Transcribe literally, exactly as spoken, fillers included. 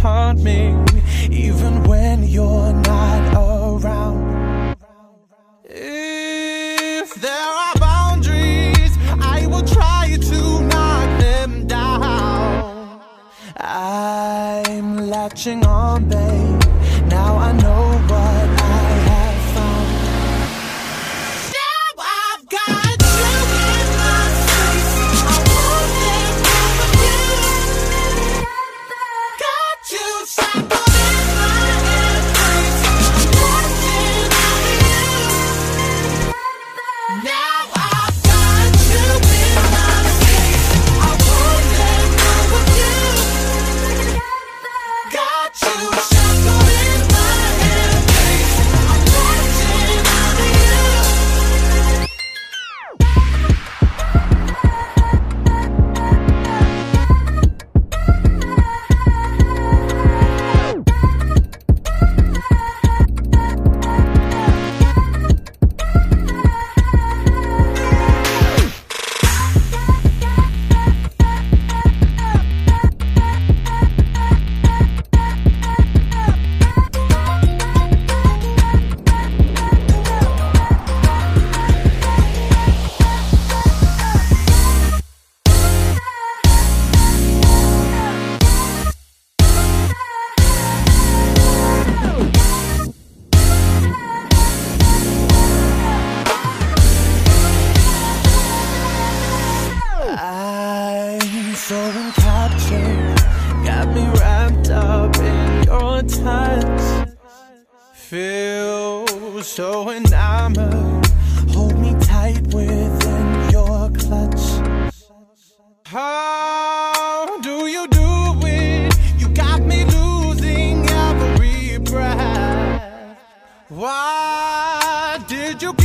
haunt me, even when you're not around. If there are boundaries, I will try to knock them down. I'm latching on, babe. Now I know what I have found. Now I've got you in my space. I won't let go of you. Got you shackled in my embrace. I'm latching on to you. Now I've got you in my space. I won't let go of you. Got you shackled in my embrace. I'm latching on to you. I'm so encaptured, got me wrapped up in your touch. Feel so enamored, hold me tight within your clutch. How do you do it? You got me losing every breath. Why did you